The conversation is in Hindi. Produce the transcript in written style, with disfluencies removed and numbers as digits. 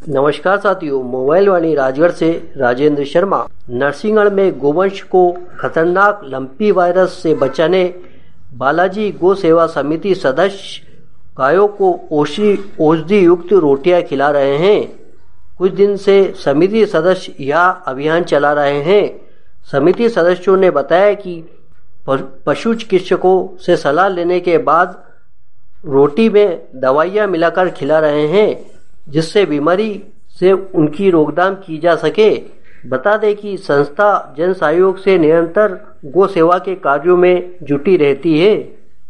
नमस्कार साथियों, मोबाइल वाणी राजगढ़ से राजेंद्र शर्मा। नरसिंहगढ़ में गोवंश को खतरनाक लंपी वायरस से बचाने बालाजी गो सेवा समिति सदस्य गायों को औषधि युक्त रोटियां खिला रहे हैं। कुछ दिन से समिति सदस्य यह अभियान चला रहे हैं। समिति सदस्यों ने बताया कि पशु चिकित्सकों से सलाह लेने के बाद रोटी में दवाइयां मिलाकर खिला रहे हैं, जिससे बीमारी से उनकी रोकथाम की जा सके। बता दें कि संस्था जन सहयोग से निरंतर गो सेवा के कार्यों में जुटी रहती है।